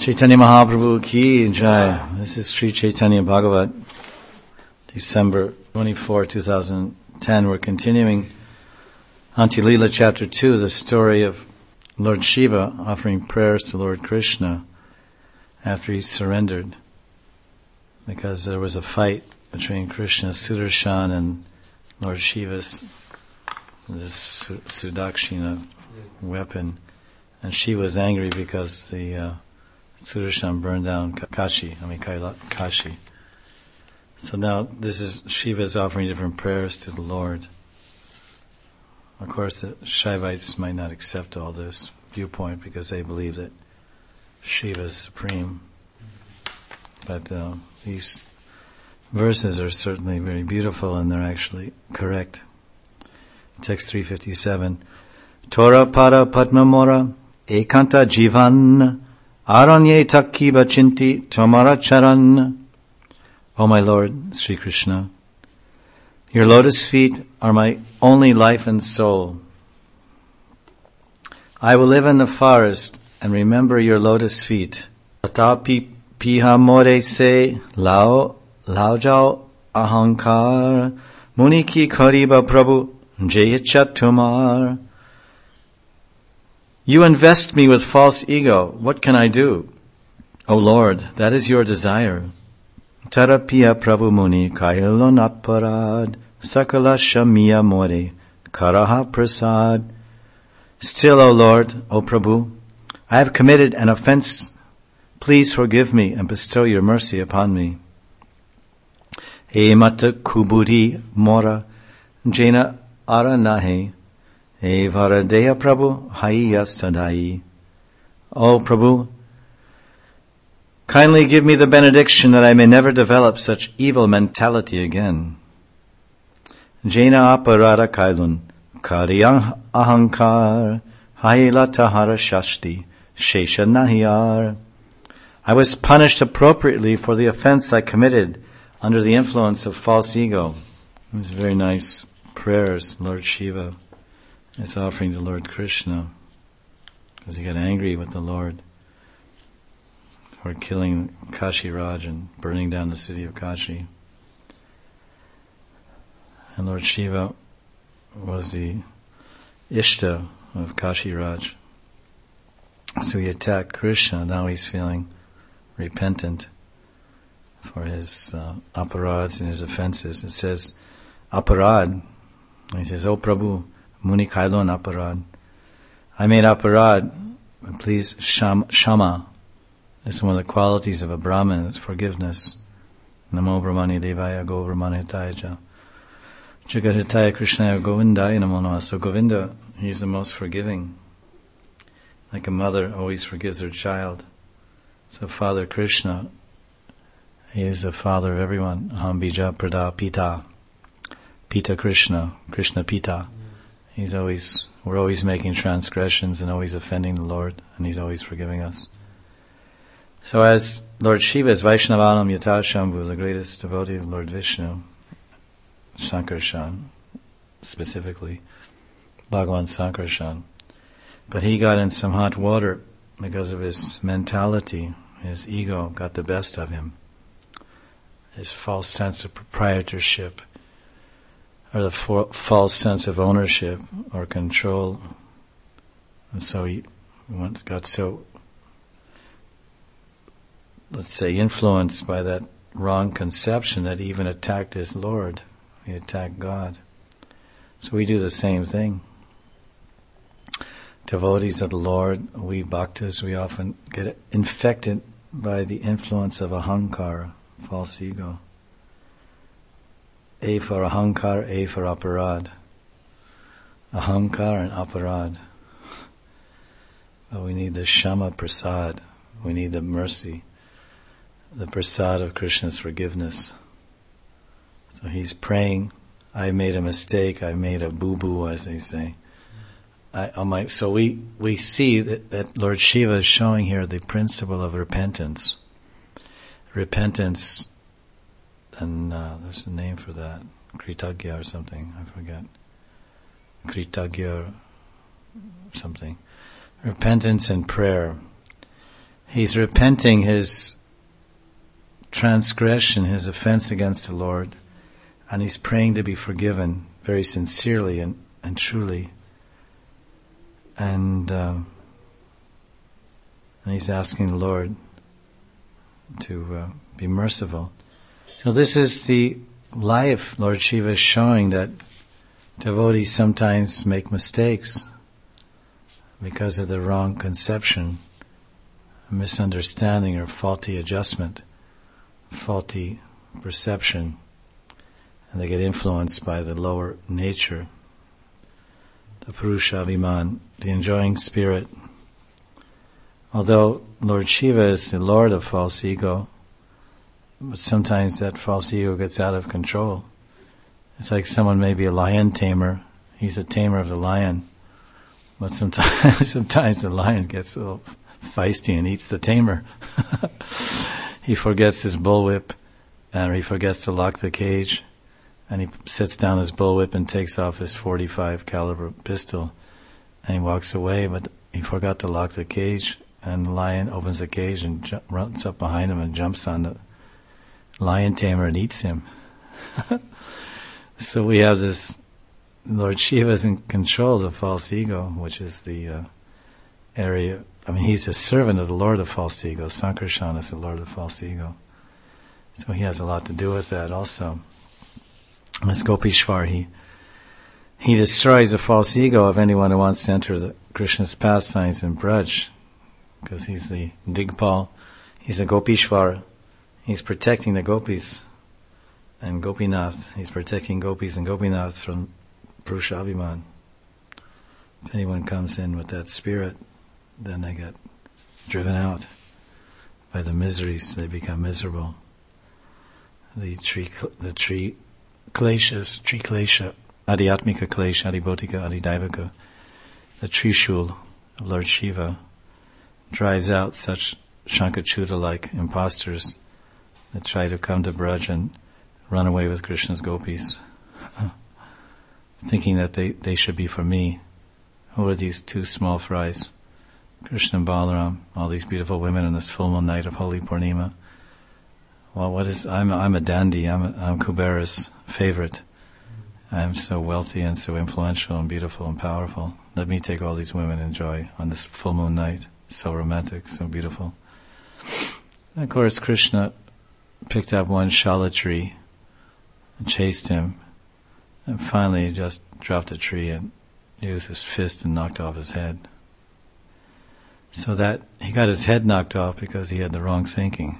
Chaitanya Mahaprabhu ki jai. This is Sri Chaitanya Bhagavat, December 24, 2010. We're continuing Ante Lila chapter 2, the story of Lord Shiva offering prayers to Lord Krishna after he surrendered, because there was a fight between Krishna's Sudarshan and Lord Shiva's this Sudakshina weapon, and she was angry because the Sudarshan burned down Kashi. So now this is Shiva's offering different prayers to the Lord. Of course, the Shaivites might not accept all this viewpoint because they believe that Shiva is supreme. But these verses are certainly very beautiful, and they're actually correct. Text 357. Tora para padma mora ekanta jivan aranye takiba chinti tomara charan. O my Lord, Sri Krishna, your lotus feet are my only life and soul. I will live in the forest and remember your lotus feet. Tatapi piha more se lao jao ahankar muni ki kariba prabhu jayachat tumar. You invest me with false ego. What can I do? O Lord, that is your desire. Tarapya Prabhu Muni Kailon Aparad Sakala Shamiya More Karaha Prasad. Still, O Lord, O Prabhu, I have committed an offense. Please forgive me and bestow your mercy upon me. E Mata Kuburi Mora Jena Aranahe E Varadeya Prabhu Haiya Sadai. O Prabhu, kindly give me the benediction that I may never develop such evil mentality again. Jena aparada kailun karyang ahankar haila tahara shashti shesha nahiyar. I was punished appropriately for the offense I committed under the influence of false ego. These very nice prayers Lord Shiva is offering to Lord Krishna because he got angry with the Lord for killing Kashi Raj and burning down the city of Kashi. And Lord Shiva was the Ishta of Kashi Raj. So he attacked Krishna. Now he's feeling repentant for his aparads and his offenses. It says, aparad. He says, O Prabhu, Muni Kailon aparad. I made aparad, please shama. It's one of the qualities of a Brahmin, it's forgiveness. Namo Brahmani Devaya Go Brahmani Hitayaja. Jagadhitaya Krishnaya Govindaya Namo Namaha. So Govinda, he's the most forgiving. Like a mother always forgives her child. So Father Krishna, he is the father of everyone. Aham Bija Prada Pita. Pita Krishna. Krishna Pita. We're always making transgressions and always offending the Lord, and he's always forgiving us. So as Lord Shiva is Vaishnavanam Yata Shambhu, the greatest devotee of Lord Vishnu, Sankarshan, specifically, Bhagavan Sankarshan. But he got in some hot water because of his mentality. His ego got the best of him. His false sense of proprietorship, or the false sense of ownership or control. And so he once got so, let's say, influenced by that wrong conception that he even attacked his Lord. He attacked God. So we do the same thing. Devotees of the Lord, we bhaktas, we often get infected by the influence of ahankara, false ego. A for ahankar, A for aparad. Ahankar and aparad. But we need the shama prasad. We need the mercy, the prasad of Krishna's forgiveness. So he's praying, I made a mistake, I made a boo-boo, as they say. So we see that Lord Shiva is showing here the principle of repentance. Repentance, and there's a name for that, Kritagya or something, I forget. Kritagya or something. Repentance and prayer. he's repenting his transgression, his offense against the Lord, and he's praying to be forgiven very sincerely and truly. And he's asking the Lord to be merciful. So this is the life Lord Shiva is showing, that devotees sometimes make mistakes because of the wrong conception, misunderstanding, or faulty adjustment, faulty perception, and they get influenced by the lower nature, the Purusha Abhiman, the enjoying spirit. Although Lord Shiva is the Lord of false ego, but sometimes that false ego gets out of control. It's like someone may be a lion tamer. He's a tamer of the lion. But sometimes the lion gets a little feisty and eats the tamer. He forgets his bullwhip, and he forgets to lock the cage, and he sets down his bullwhip and takes off his .45 caliber pistol, and he walks away, but he forgot to lock the cage, and the lion opens the cage and runs up behind him and jumps on the lion tamer and eats him. So we have this, Lord Shiva is in control of the false ego, which is the area. I mean, he's a servant of the Lord of false ego. Sankarshan is the Lord of false ego. So he has a lot to do with that also. As Gopishwar, he destroys the false ego of anyone who wants to enter the Krishna's pastimes in Braj, because he's the Digpal, he's a Gopishwar, he's protecting the gopis and Gopinath, he's protecting gopis and Gopinath from Purusha Abhiman. If anyone comes in with that spirit, then they get driven out by the miseries, they become miserable. The tree klesha, adhyatmika klesha, adhibhotika, adhidaivaka, the Trishul of Lord Shiva drives out such Shankachuta-like impostors that try to come to Braj and run away with Krishna's gopis, thinking that they should be for me. Who are these two small fries? Krishna and Balaram, all these beautiful women on this full moon night of Holy Purnima. Well, I'm a dandy, I'm Kubera's favorite. I'm so wealthy and so influential and beautiful and powerful. Let me take all these women and enjoy on this full moon night. So romantic, so beautiful. And of course, Krishna picked up one shala tree and chased him, and finally he just dropped a tree and used his fist and knocked off his head. So that he got his head knocked off because he had the wrong thinking.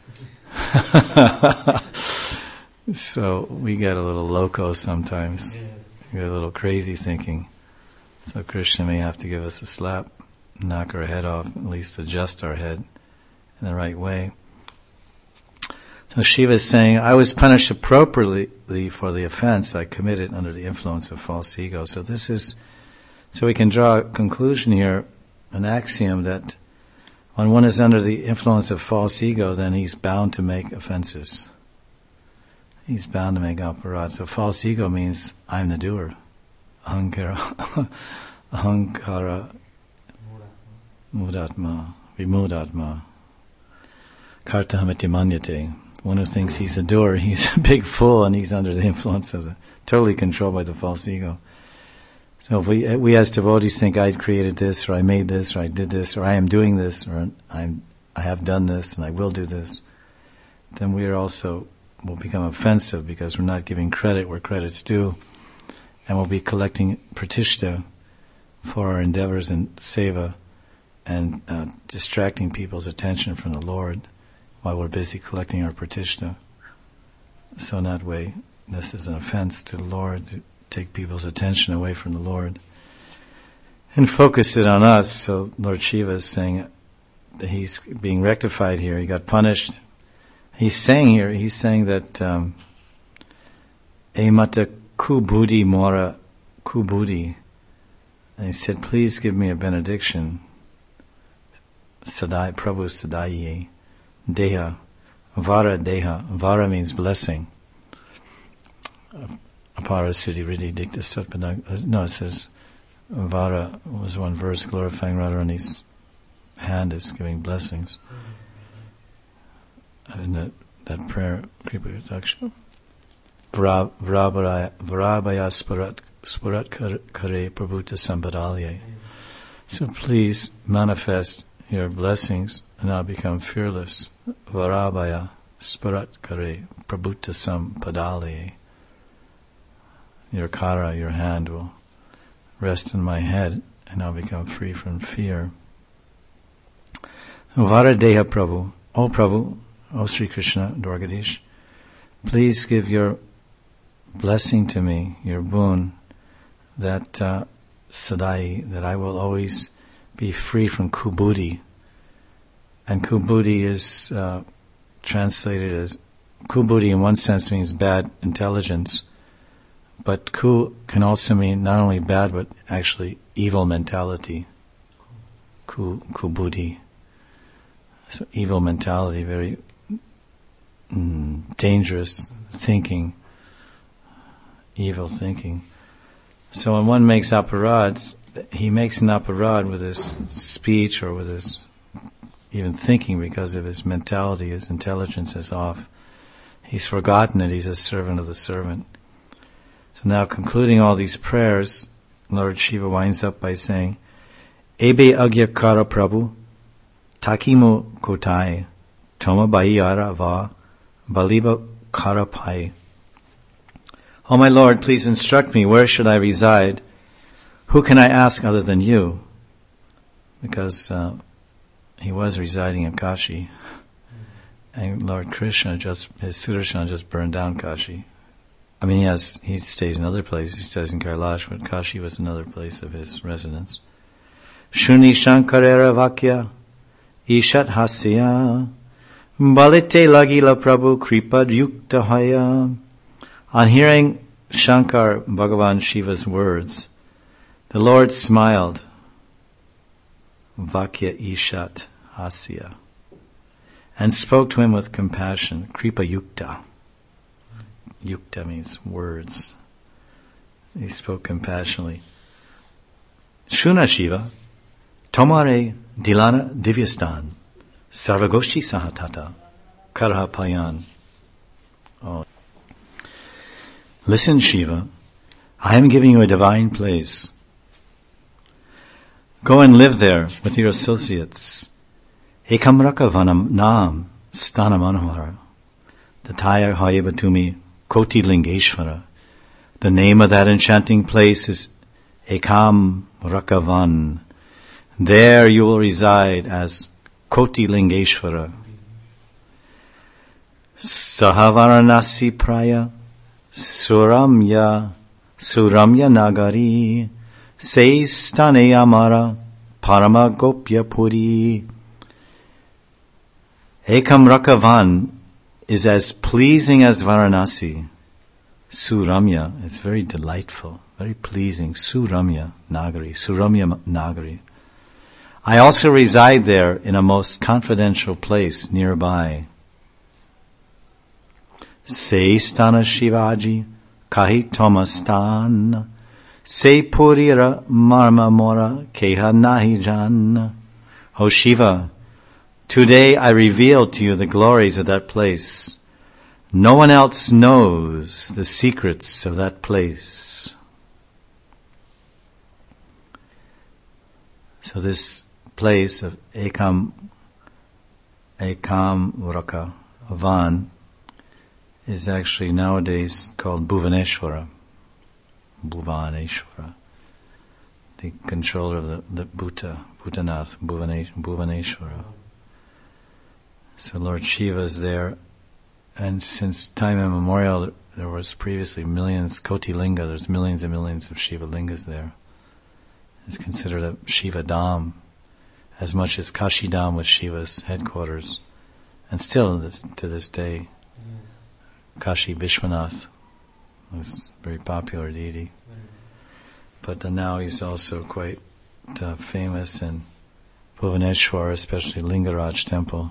So we get a little loco sometimes. We get a little crazy thinking. So Krishna may have to give us a slap, knock our head off, at least adjust our head in the right way. So Shiva is saying, I was punished appropriately for the offense I committed under the influence of false ego. So we can draw a conclusion here, an axiom that when one is under the influence of false ego, then he's bound to make offenses. He's bound to make aparad. So false ego means I'm the doer. Ahankara mudatma, vimudatma, kartahamiti manyate. One who thinks he's the doer, he's a big fool, and he's under the influence of totally controlled by the false ego. So if we as devotees think I created this, or I made this, or I did this, or I am doing this, or I have done this, and I will do this, then we will become offensive because we're not giving credit where credit's due, and we'll be collecting pratishta for our endeavors in seva and distracting people's attention from the Lord while we're busy collecting our pratishta. So in that way, this is an offense to the Lord, to take people's attention away from the Lord and focus it on us. So Lord Shiva is saying that he's being rectified here. He got punished. He's saying that Emata kubudi mora kubudi. And he said, please give me a benediction. Sadai Prabhu Sadayi Deha. Vara Deha. Vara means blessing. Apara Siddhi Riddhi Dikta Satpadag. No, it says Vara was one verse glorifying Radharani's hand is giving blessings. And that prayer, Kripa Yataksha, Vrabaya Spurat Kare Prabhuta Sampadalye. So please manifest your blessings and now become fearless. Vrabaya Spurat Kare Prabhuta Sampadalye. Your kara, your hand, will rest in my head and I'll become free from fear. So Varadeha Prabhu, O Prabhu, O Sri Krishna, Dwarkadish, please give your blessing to me, your boon, that sadai, that I will always be free from kubudhi. And kubudhi is translated as, kubudhi in one sense means bad intelligence, but ku can also mean not only bad but actually evil mentality. Kubudhi. So evil mentality, very dangerous thinking, evil thinking. So when one makes aparads, he makes an aparad with his speech or with his even thinking because of his mentality, his intelligence is off. He's forgotten that he's a servant of the servant. So now concluding all these prayers, Lord Shiva winds up by saying, Ebe agya kara prabhu, takimu kotai, toma bayara va, baliba kara pai. Oh my Lord, please instruct me, where should I reside? Who can I ask other than you? Because he was residing in Kashi. And Lord Krishna his Sudarshan just burned down Kashi. I mean, he stays in other places. He stays in Kailash, but Kashi was another place of his residence. Shuni Shankarera Vakya, Ishat Hasya, Balite Lagila Prabhu Kripa Yukta Haya. On hearing Shankar Bhagavan Shiva's words, the Lord smiled. Vakya Ishat Hasya. And spoke to him with compassion. Kripa Yukta. Yukta means words. He spoke compassionately. Shuna Shiva, Tomare Dilana Divyastan, Sarvagoshi Sahatata, Karha Payan. Oh. Listen, Shiva, I am giving you a divine place. Go and live there with your associates. Ekamraka Vanam Nam Stana Manohara. Tataya Hayabatumi Koti Lingeshvara. The name of that enchanting place is Ekam Rakavan. There you will reside as Koti Lingeshvara. Sahavaranasi Praya Suramya Nagari Seistane Amara Parama Gopya Puri. Ekam Rakavan is as pleasing as Varanasi. Suramya, it's very delightful, very pleasing. Suramya Nagari. I also reside there in a most confidential place nearby. Seistana Shivaji, Kahi Tomastan, Se Purira Marma Mora Keha Nahijan. O Shiva, today I reveal to you the glories of that place. No one else knows the secrets of that place. So this place of Ekam Raka Van is actually nowadays called Bhuvaneshwara. Bhuvaneshwara. The controller of the Bhutanath, Bhuvaneshwara. So Lord Shiva is there, and since time immemorial, there was previously millions, Koti Linga, there's millions and millions of Shiva Lingas there. It's considered a Shiva Dham, as much as Kashi Dham was Shiva's headquarters. And still to this day, Kashi Vishwanath was a very popular deity. But now he's also quite famous in Bhuvaneshwar, especially Lingaraj temple.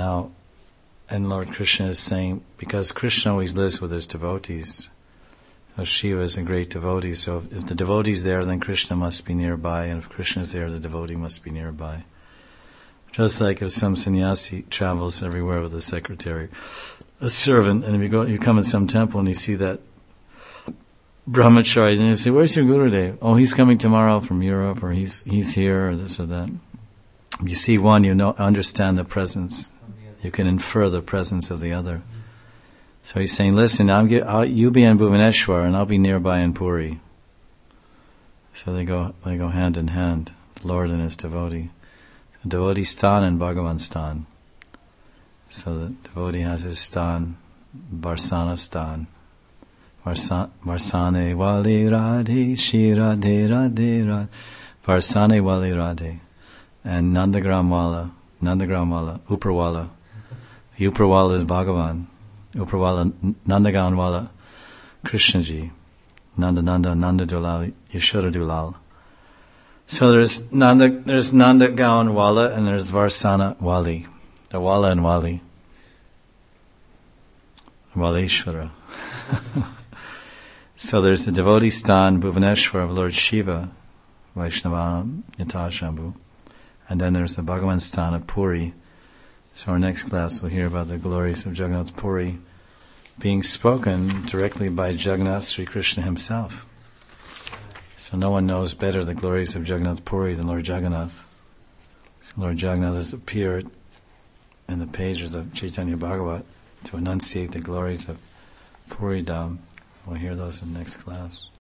And Lord Krishna is saying, because Krishna always lives with his devotees, So Shiva is a great devotee, so if the devotee is there, then Krishna must be nearby, and if Krishna is there, the devotee must be nearby. Just like if some sannyasi travels everywhere with a secretary, a servant, and if you come in some temple and you see that brahmachari, then you say, "Where's your Gurudev?" "Oh, he's coming tomorrow from Europe," or he's here, or this or that. You see one, understand the presence. You can infer the presence of the other. So he's saying, "Listen, you be in Bhuvaneshwar, and I'll be nearby in Puri." So they go hand in hand, the Lord and his devotee. The devotee stan and Bhagavan stan. So the devotee has his stan, Barsana stan. Varsane wali radhe, Shri Radhe Radhe Radhe. Varsane wali radhe. And Nandagram wala, Uparwala. The Uparwala is Bhagavan. Uparwala, Nandagram wala, Krishna ji. Nanda Dulal, Yashoda Dulal. So there's Nandagram wala and there's Varsana wali. The wala and wali. Waleshwara. So there's the devotee stan, Bhuvaneshwar of Lord Shiva, Vaishnava Yatashambhu. And then there's the Bhagavan stan of Puri. So our next class we'll hear about the glories of Jagannath Puri being spoken directly by Jagannath Sri Krishna himself. So no one knows better the glories of Jagannath Puri than Lord Jagannath. So Lord Jagannath has appeared in the pages of Chaitanya Bhagavat to enunciate the glories of Puri Dham. We'll hear those in the next class.